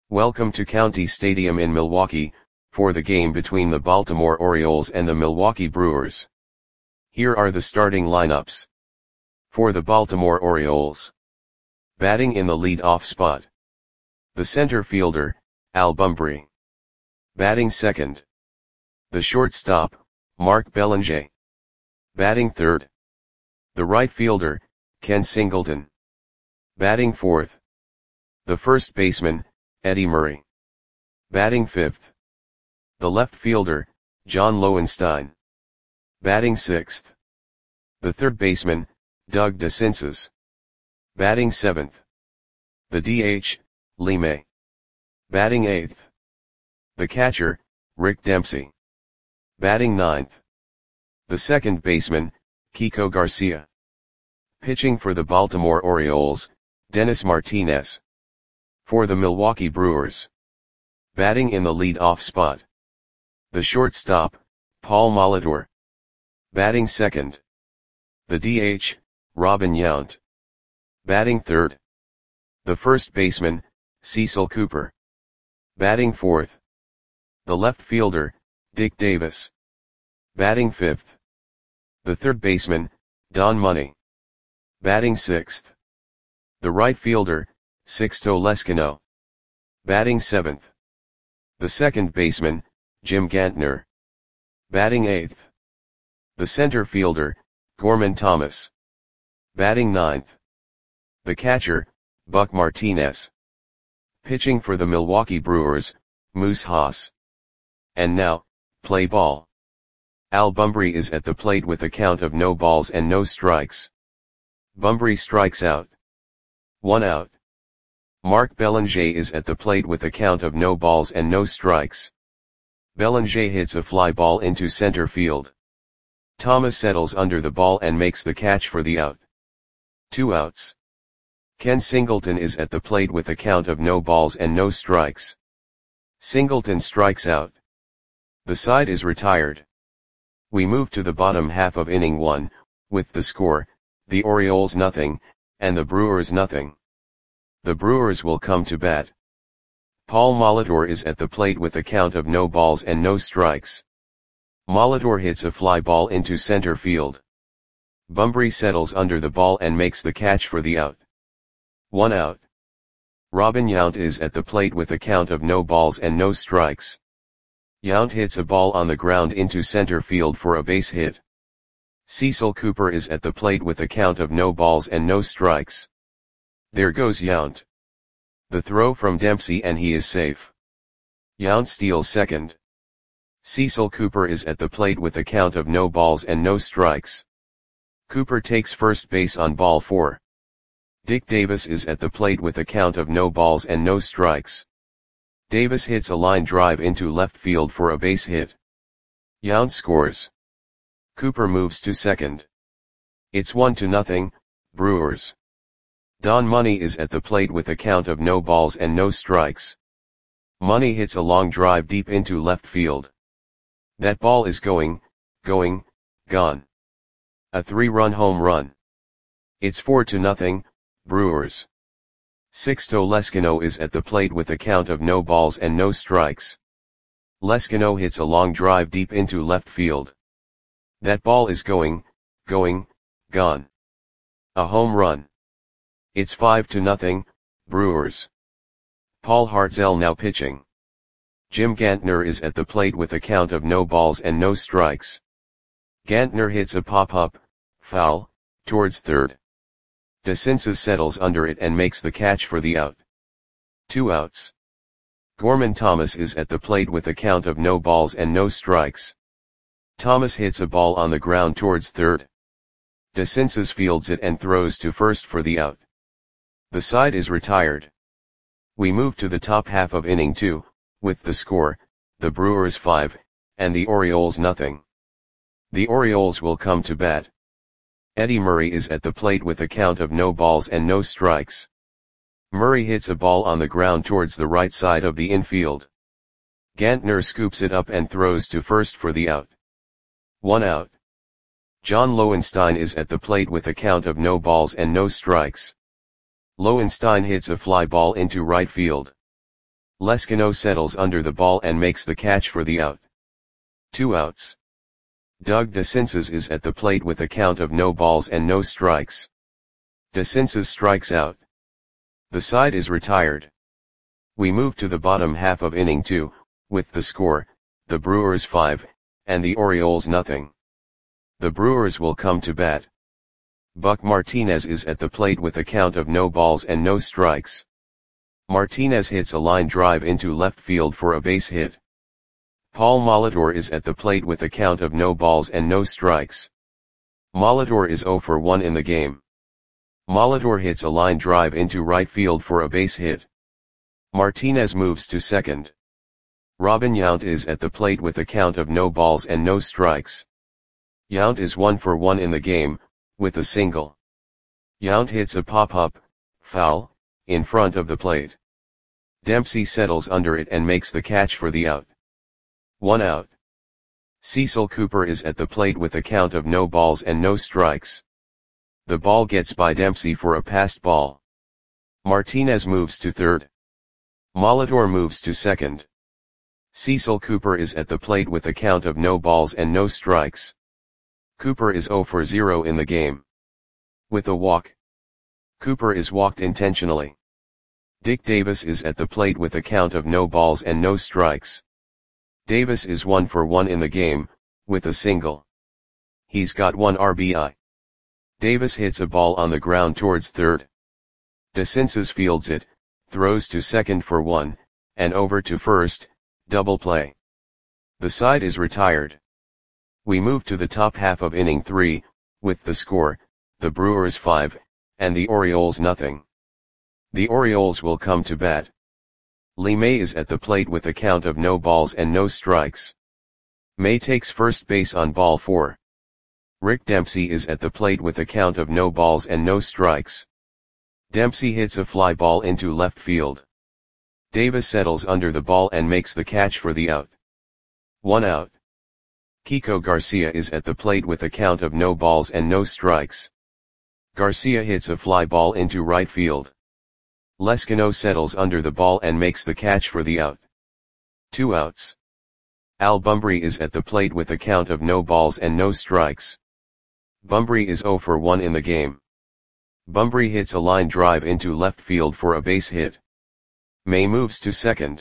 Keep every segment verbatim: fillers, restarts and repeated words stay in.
Welcome to County Stadium in Milwaukee, for the game between the Baltimore Orioles and the Milwaukee Brewers. Here are the starting lineups. For the Baltimore Orioles. Batting in the lead-off spot. The center fielder, Al Bumbry. Batting second. The shortstop, Mark Belanger. Batting third. The right fielder, Ken Singleton. Batting fourth. The first baseman, Eddie Murray. Batting fifth. The left fielder, John Lowenstein. Batting sixth. The third baseman, Doug DeCinces. Batting seventh. The D H, Lee May. Batting eighth. The catcher, Rick Dempsey. Batting ninth. The second baseman, Kiko Garcia. Pitching for the Baltimore Orioles, Dennis Martinez. For the Milwaukee Brewers. Batting in the lead-off spot. The shortstop, Paul Molitor. Batting second. The D H, Robin Yount. Batting third. The first baseman, Cecil Cooper. Batting fourth. The left fielder, Dick Davis. Batting fifth. The third baseman, Don Money. Batting sixth. The right fielder, Sixto Leskino. Batting seventh. The second baseman, Jim Gantner. Batting eighth. The center fielder, Gorman Thomas. Batting ninth. The catcher, Buck Martinez. Pitching for the Milwaukee Brewers, Moose Haas. And now, play ball. Al Bumbry is at the plate with a count of no balls and no strikes. Bumbry strikes out. One out. Mark Belanger is at the plate with a count of no balls and no strikes. Belanger hits a fly ball into center field. Thomas settles under the ball and makes the catch for the out. Two outs. Ken Singleton is at the plate with a count of no balls and no strikes. Singleton strikes out. The side is retired. We move to the bottom half of inning one, with the score, the Orioles nothing, and the Brewers nothing. The Brewers will come to bat. Paul Molitor is at the plate with a count of no balls and no strikes. Molitor hits a fly ball into center field. Bumbry settles under the ball and makes the catch for the out. One out. Robin Yount is at the plate with a count of no balls and no strikes. Yount hits a ball on the ground into center field for a base hit. Cecil Cooper is at the plate with a count of no balls and no strikes. There goes Yount. The throw from Dempsey and he is safe. Yount steals second. Cecil Cooper is at the plate with a count of no balls and no strikes. Cooper takes first base on ball four. Dick Davis is at the plate with a count of no balls and no strikes. Davis hits a line drive into left field for a base hit. Yount scores. Cooper moves to second. It's one to nothing, Brewers. Don Money is at the plate with a count of no balls and no strikes. Money hits a long drive deep into left field. That ball is going, going, gone. A three-run home run. It's four to nothing, Brewers. Sixto Leskino is at the plate with a count of no balls and no strikes. Leskino hits a long drive deep into left field. That ball is going, going, gone. A home run. It's five to nothing, Brewers. Paul Hartzell now pitching. Jim Gantner is at the plate with a count of no balls and no strikes. Gantner hits a pop-up, foul, towards third. DeCinces settles under it and makes the catch for the out. Two outs. Gorman Thomas is at the plate with a count of no balls and no strikes. Thomas hits a ball on the ground towards third. DeCinces fields it and throws to first for the out. The side is retired. We move to the top half of inning two, with the score, the Brewers five, and the Orioles nothing. The Orioles will come to bat. Eddie Murray is at the plate with a count of no balls and no strikes. Murray hits a ball on the ground towards the right side of the infield. Gantner scoops it up and throws to first for the out. One out. John Lowenstein is at the plate with a count of no balls and no strikes. Lowenstein hits a fly ball into right field. Lescano settles under the ball and makes the catch for the out. Two outs. Doug DeCinces is at the plate with a count of no balls and no strikes. DeCinces strikes out. The side is retired. We move to the bottom half of inning two, with the score, the Brewers five, and the Orioles nothing. The Brewers will come to bat. Buck Martinez is at the plate with a count of no balls and no strikes. Martinez hits a line drive into left field for a base hit. Paul Molitor is at the plate with a count of no balls and no strikes. Molitor is zero for one in the game. Molitor hits a line drive into right field for a base hit. Martinez moves to second. Robin Yount is at the plate with a count of no balls and no strikes. Yount is one for one in the game, with a single. Yount hits a pop-up, foul, in front of the plate. Dempsey settles under it and makes the catch for the out. One out. Cecil Cooper is at the plate with a count of no balls and no strikes. The ball gets by Dempsey for a passed ball. Martinez moves to third. Molitor moves to second. Cecil Cooper is at the plate with a count of no balls and no strikes. Cooper is zero for zero in the game. With a walk. Cooper is walked intentionally. Dick Davis is at the plate with a count of no balls and no strikes. Davis is one for one in the game, with a single. He's got one R B I. Davis hits a ball on the ground towards third. DeCinces fields it, throws to second for one, and over to first, double play. The side is retired. We move to the top half of inning three, with the score, the Brewers five, and the Orioles nothing. The Orioles will come to bat. Lee May is at the plate with a count of no balls and no strikes. May takes first base on ball four. Rick Dempsey is at the plate with a count of no balls and no strikes. Dempsey hits a fly ball into left field. Davis settles under the ball and makes the catch for the out. One out. Kiko Garcia is at the plate with a count of no balls and no strikes. Garcia hits a fly ball into right field. Lescano settles under the ball and makes the catch for the out. Two outs. Al Bumbry is at the plate with a count of no balls and no strikes. Bumbry is zero for one in the game. Bumbry hits a line drive into left field for a base hit. May moves to second.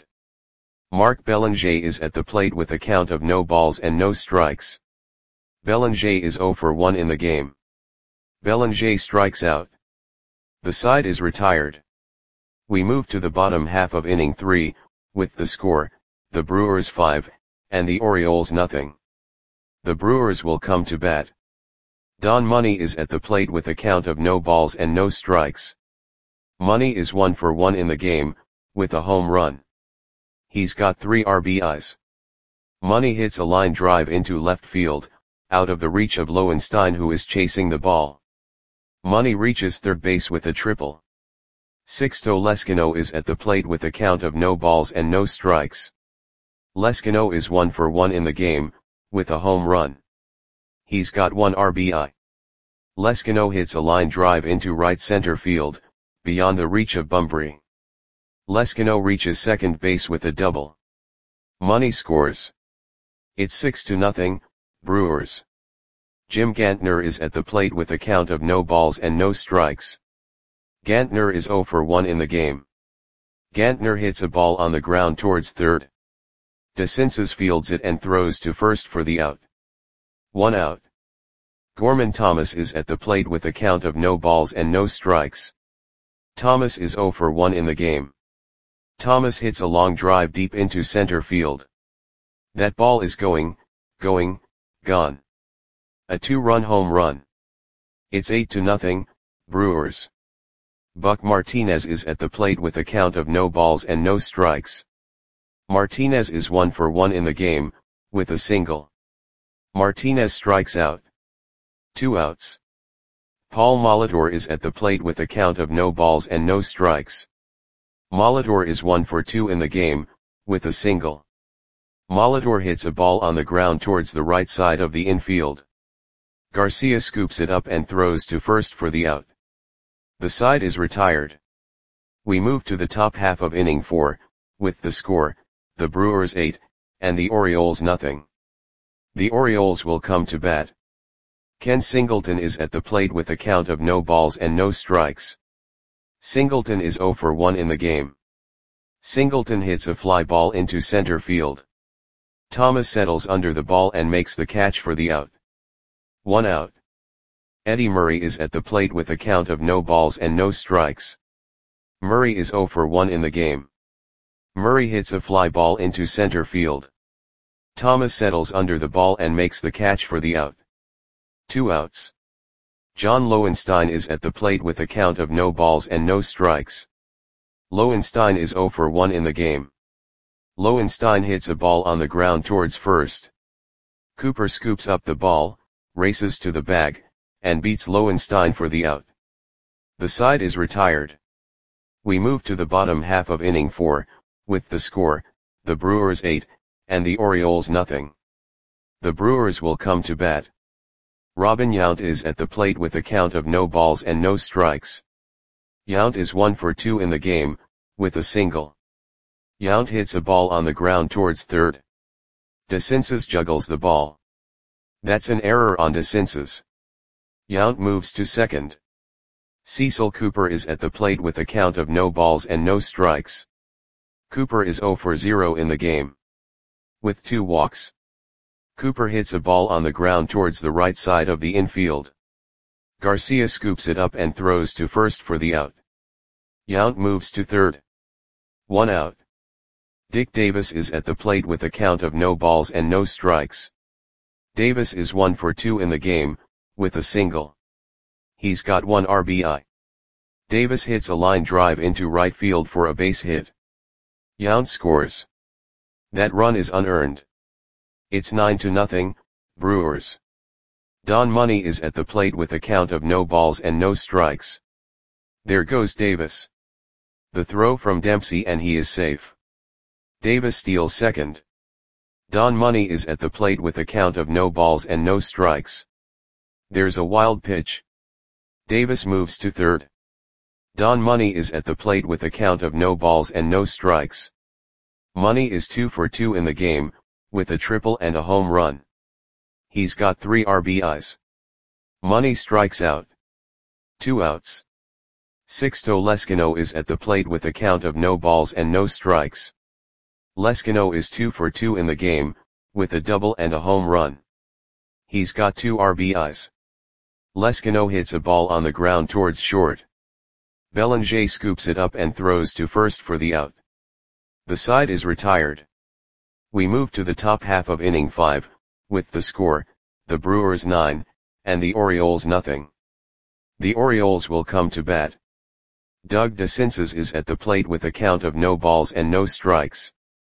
Mark Belanger is at the plate with a count of no balls and no strikes. Belanger is zero for one in the game. Belanger strikes out. The side is retired. We move to the bottom half of inning three, with the score, the Brewers five, and the Orioles nothing. The Brewers will come to bat. Don Money is at the plate with a count of no balls and no strikes. Money is one for one in the game, with a home run. He's got three R B Is. Money hits a line drive into left field, out of the reach of Lowenstein, who is chasing the ball. Money reaches third base with a triple. Sixto Lescano is at the plate with a count of no balls and no strikes. Lescano is one for one in the game, with a home run. He's got one R B I. Lescano hits a line drive into right center field, beyond the reach of Bumbry. Lescano reaches second base with a double. Money scores. It's six to nothing, Brewers. Jim Gantner is at the plate with a count of no balls and no strikes. Gantner is zero for one in the game. Gantner hits a ball on the ground towards third. DeCinces fields it and throws to first for the out. One out. Gorman Thomas is at the plate with a count of no balls and no strikes. Thomas is zero for one in the game. Thomas hits a long drive deep into center field. That ball is going, going, gone. A two-run home run. It's eight to nothing, Brewers. Buck Martinez is at the plate with a count of no balls and no strikes. Martinez is one for one in the game, with a single. Martinez strikes out. Two outs. Paul Molitor is at the plate with a count of no balls and no strikes. Molitor is one for two in the game, with a single. Molitor hits a ball on the ground towards the right side of the infield. Garcia scoops it up and throws to first for the out. The side is retired. We move to the top half of inning four, with the score, the Brewers eight, and the Orioles nothing. The Orioles will come to bat. Ken Singleton is at the plate with a count of no balls and no strikes. Singleton is zero for one in the game. Singleton hits a fly ball into center field. Thomas settles under the ball and makes the catch for the out. One out. Eddie Murray is at the plate with a count of no balls and no strikes. Murray is zero for one in the game. Murray hits a fly ball into center field. Thomas settles under the ball and makes the catch for the out. Two outs. John Lowenstein is at the plate with a count of no balls and no strikes. Lowenstein is zero for one in the game. Lowenstein hits a ball on the ground towards first. Cooper scoops up the ball, races to the bag, and beats Lowenstein for the out. The side is retired. We move to the bottom half of inning four, with the score, the Brewers eight, and the Orioles nothing. The Brewers will come to bat. Robin Yount is at the plate with a count of no balls and no strikes. Yount is one for two in the game, with a single. Yount hits a ball on the ground towards third. DeCinces juggles the ball. That's an error on DeCinces. Yount moves to second. Cecil Cooper is at the plate with a count of no balls and no strikes. Cooper is zero for zero in the game. With two walks. Cooper hits a ball on the ground towards the right side of the infield. Garcia scoops it up and throws to first for the out. Yount moves to third. One out. Dick Davis is at the plate with a count of no balls and no strikes. Davis is one for two in the game, with a single. He's got one R B I. Davis hits a line drive into right field for a base hit. Yount scores. That run is unearned. It's nine to nothing, Brewers. Don Money is at the plate with a count of no balls and no strikes. There goes Davis. The throw from Dempsey and he is safe. Davis steals second. Don Money is at the plate with a count of no balls and no strikes. There's a wild pitch. Davis moves to third. Don Money is at the plate with a count of no balls and no strikes. Money is two for two in the game, with a triple and a home run. He's got three R B Is. Money strikes out. Two outs. Sixto Leskino is at the plate with a count of no balls and no strikes. Leskino is two for two in the game, with a double and a home run. He's got two R B Is. Leskino hits a ball on the ground towards short. Bellinger scoops it up and throws to first for the out. The side is retired. We move to the top half of inning five, with the score, the Brewers nine, and the Orioles nothing. The Orioles will come to bat. Doug DeCinces is at the plate with a count of no balls and no strikes.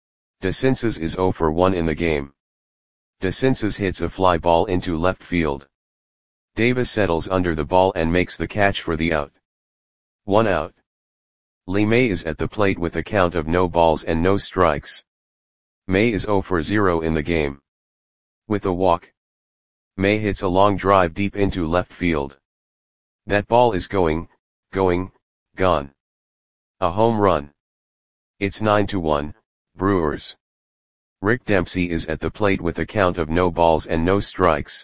DeCinces is zero for one in the game. DeCinces hits a fly ball into left field. Davis settles under the ball and makes the catch for the out. One out. Lee May is at the plate with a count of no balls and no strikes. May is zero for zero in the game. With a walk. May hits a long drive deep into left field. That ball is going, going, gone. A home run. It's nine to one, Brewers. Rick Dempsey is at the plate with a count of no balls and no strikes.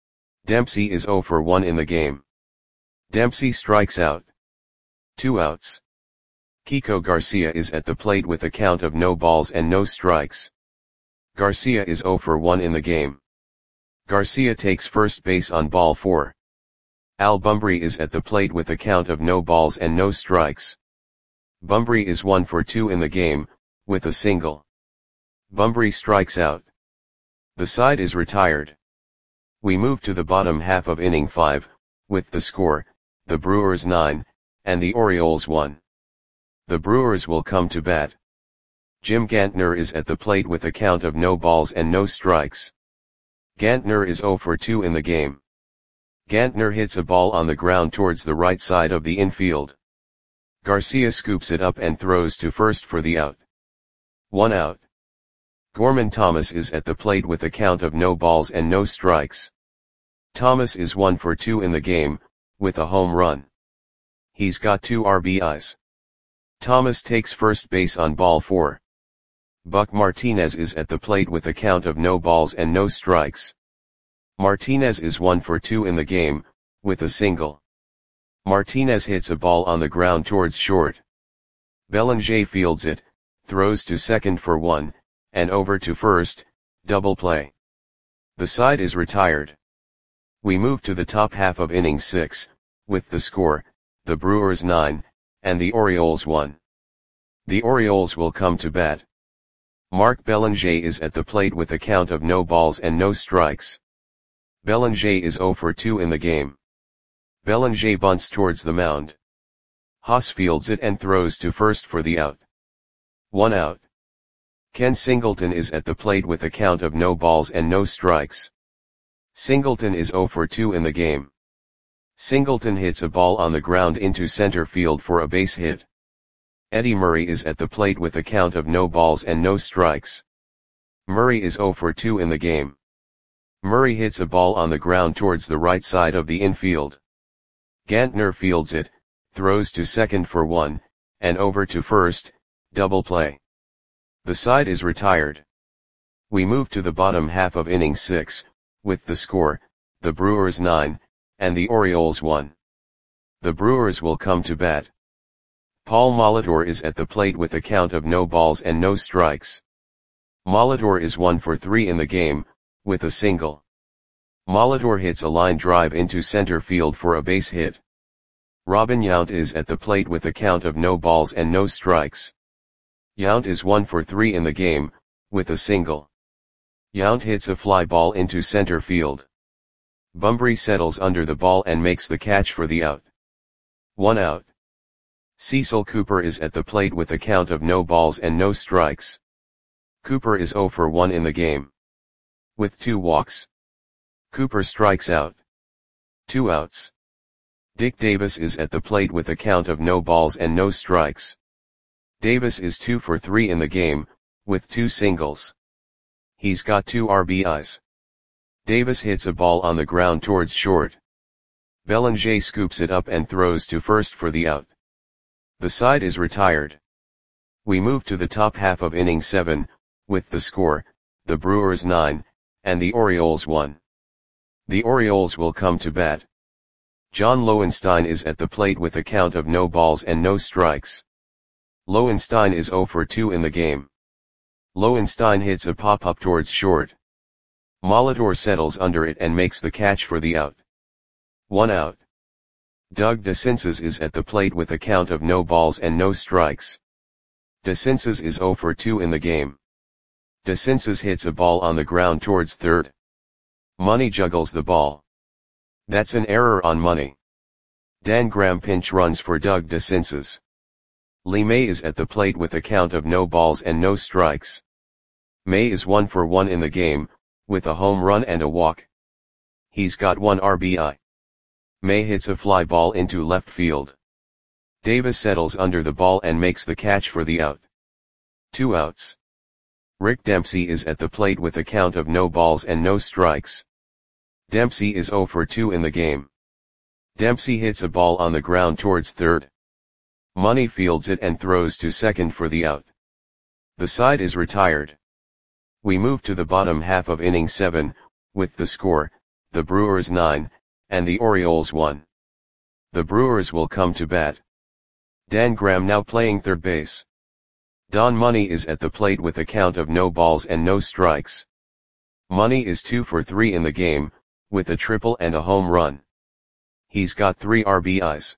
Dempsey is zero for one in the game. Dempsey strikes out. Two outs. Kiko Garcia is at the plate with a count of no balls and no strikes. Garcia is zero for one in the game. Garcia takes first base on ball four. Al Bumbry is at the plate with a count of no balls and no strikes. Bumbry is one for two in the game, with a single. Bumbry strikes out. The side is retired. We move to the bottom half of inning five, with the score, the Brewers nine, and the Orioles one. The Brewers will come to bat. Jim Gantner is at the plate with a count of no balls and no strikes. Gantner is zero for two in the game. Gantner hits a ball on the ground towards the right side of the infield. Garcia scoops it up and throws to first for the out. One out. Gorman Thomas is at the plate with a count of no balls and no strikes. Thomas is one for two in the game, with a home run. He's got two R B Is. Thomas takes first base on ball four. Buck Martinez is at the plate with a count of no balls and no strikes. Martinez is one for two in the game, with a single. Martinez hits a ball on the ground towards short. Belanger fields it, throws to second for one, and over to first, double play. The side is retired. We move to the top half of inning six, with the score, the Brewers nine, and the Orioles one. The Orioles will come to bat. Mark Belanger is at the plate with a count of no balls and no strikes. Belanger is zero for two in the game. Belanger bunts towards the mound. Haas fields it and throws to first for the out. One out. Ken Singleton is at the plate with a count of no balls and no strikes. Singleton is zero for two in the game. Singleton hits a ball on the ground into center field for a base hit. Eddie Murray is at the plate with a count of no balls and no strikes. Murray is zero for two in the game. Murray hits a ball on the ground towards the right side of the infield. Gantner fields it, throws to second for one, and over to first, double play. The side is retired. We move to the bottom half of inning six, with the score, the Brewers nine, and the Orioles one. The Brewers will come to bat. Paul Molitor is at the plate with a count of no balls and no strikes. Molitor is one for three in the game, with a single. Molitor hits a line drive into center field for a base hit. Robin Yount is at the plate with a count of no balls and no strikes. Yount is one for three in the game, with a single. Yount hits a fly ball into center field. Bumbry settles under the ball and makes the catch for the out. One out. Cecil Cooper is at the plate with a count of no balls and no strikes. Cooper is zero for one in the game. With two walks. Cooper strikes out. Two outs. Dick Davis is at the plate with a count of no balls and no strikes. Davis is two for three in the game, with two singles. He's got two R B Is. Davis hits a ball on the ground towards short. Belanger scoops it up and throws to first for the out. The side is retired. We move to the top half of inning seven, with the score, the Brewers nine, and the Orioles one. The Orioles will come to bat. John Lowenstein is at the plate with a count of no balls and no strikes. Lowenstein is zero for two in the game. Lowenstein hits a pop-up towards short. Molitor settles under it and makes the catch for the out. One out. Doug DeCinces is at the plate with a count of no balls and no strikes. DeCinces is zero for two in the game. DeCinces hits a ball on the ground towards third. Money juggles the ball. That's an error on Money. Dan Graham pinch runs for Doug DeCinces. Lee May is at the plate with a count of no balls and no strikes. May is one for one in the game, with a home run and a walk. He's got one R B I. May hits a fly ball into left field. Davis settles under the ball and makes the catch for the out. Two outs. Rick Dempsey is at the plate with a count of no balls and no strikes. Dempsey is zero for two in the game. Dempsey hits a ball on the ground towards third. Money fields it and throws to second for the out. The side is retired. We move to the bottom half of inning seven, with the score, the Brewers nine, and the Orioles one. The Brewers will come to bat. Dan Graham now playing third base. Don Money is at the plate with a count of no balls and no strikes. Money is two for three in the game, with a triple and a home run. He's got three R B Is.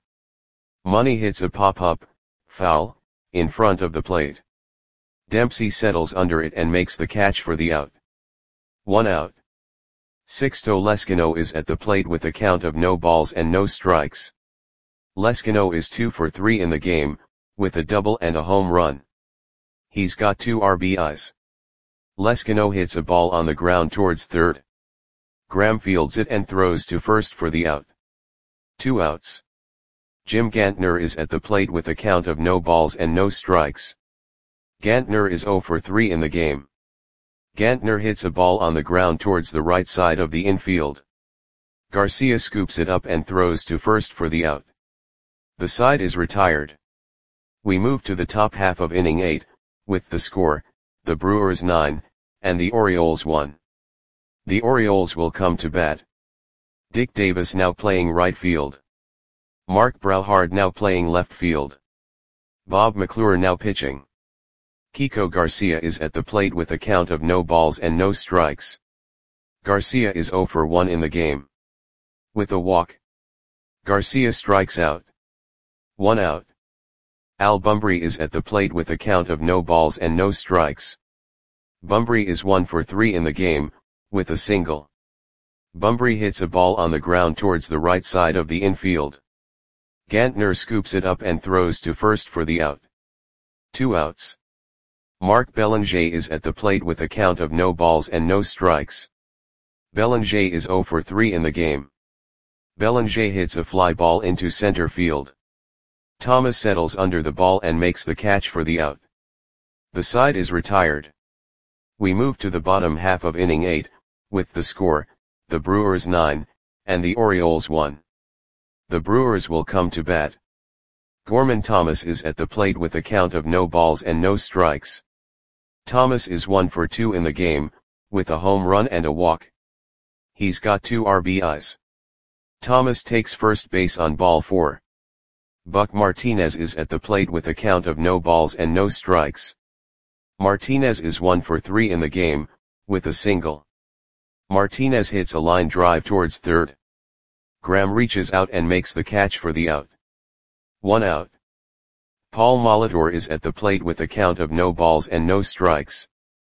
Money hits a pop-up, foul, in front of the plate. Dempsey settles under it and makes the catch for the out. One out. Sixto Leskino is at the plate with a count of no balls and no strikes. Leskino is two for three in the game, with a double and a home run. He's got two R B Is. Leskino hits a ball on the ground towards third. Graham fields it and throws to first for the out. Two outs. Jim Gantner is at the plate with a count of no balls and no strikes. Gantner is zero for three in the game. Gantner hits a ball on the ground towards the right side of the infield. Garcia scoops it up and throws to first for the out. The side is retired. We move to the top half of inning eight, with the score, the Brewers nine, and the Orioles one. The Orioles will come to bat. Dick Davis now playing right field. Mark Broughard now playing left field. Bob McClure now pitching. Kiko Garcia is at the plate with a count of no balls and no strikes. Garcia is zero for one in the game. With a walk. Garcia strikes out. One out. Al Bumbry is at the plate with a count of no balls and no strikes. Bumbry is one for three in the game, with a single. Bumbry hits a ball on the ground towards the right side of the infield. Gantner scoops it up and throws to first for the out. Two outs. Mark Belanger is at the plate with a count of no balls and no strikes. Belanger is zero for three in the game. Belanger hits a fly ball into center field. Thomas settles under the ball and makes the catch for the out. The side is retired. We move to the bottom half of inning eight, with the score, the Brewers nine, and the Orioles one. The Brewers will come to bat. Gorman Thomas is at the plate with a count of no balls and no strikes. Thomas is one for two in the game, with a home run and a walk. He's got two R B Is. Thomas takes first base on ball four. Buck Martinez is at the plate with a count of no balls and no strikes. Martinez is one for three in the game, with a single. Martinez hits a line drive towards third. Graham reaches out and makes the catch for the out. One out. Paul Molitor is at the plate with a count of no balls and no strikes.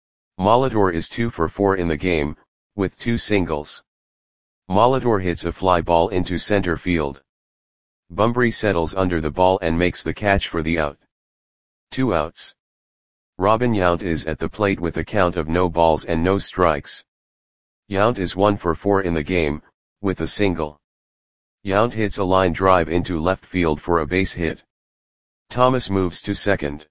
Molitor is two for four in the game, with two singles. Molitor hits a fly ball into center field. Bumbry settles under the ball and makes the catch for the out. Two outs. Robin Yount is at the plate with a count of no balls and no strikes. Yount is one for four in the game, with a single. Yount hits a line drive into left field for a base hit. Thomas moves to second.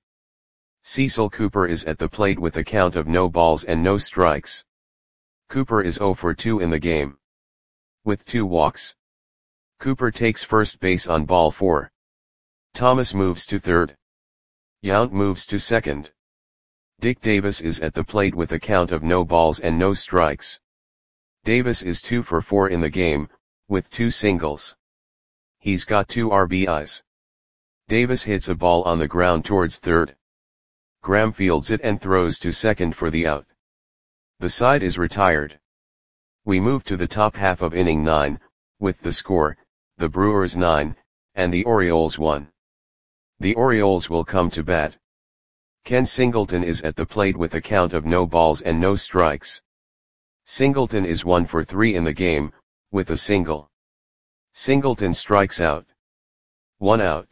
Cecil Cooper is at the plate with a count of no balls and no strikes. Cooper is zero for two in the game. With two walks. Cooper takes first base on ball four. Thomas moves to third. Yount moves to second. Dick Davis is at the plate with a count of no balls and no strikes. Davis is two for four in the game, with two singles. He's got two R B Is. Davis hits a ball on the ground towards third. Graham fields it and throws to second for the out. The side is retired. We move to the top half of inning nine, with the score, the Brewers nine, and the Orioles one. The Orioles will come to bat. Ken Singleton is at the plate with a count of no balls and no strikes. Singleton is one for three in the game, with a single. Singleton strikes out. One out.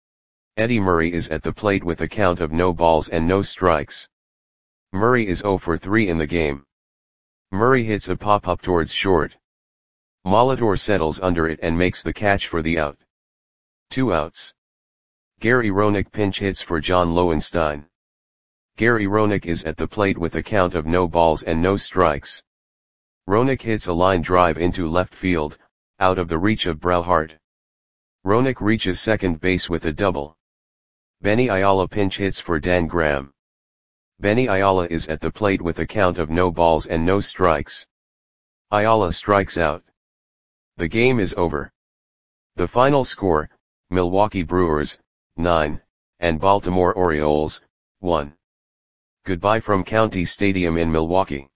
Eddie Murray is at the plate with a count of no balls and no strikes. Murray is zero for three in the game. Murray hits a pop-up towards short. Molitor settles under it and makes the catch for the out. Two outs. Gary Roenick pinch hits for John Lowenstein. Gary Roenick is at the plate with a count of no balls and no strikes. Roenick hits a line drive into left field, out of the reach of Broughard. Roenick reaches second base with a double. Benny Ayala pinch hits for Dan Graham. Benny Ayala is at the plate with a count of no balls and no strikes. Ayala strikes out. The game is over. The final score, Milwaukee Brewers, nine, and Baltimore Orioles, one. Goodbye from County Stadium in Milwaukee.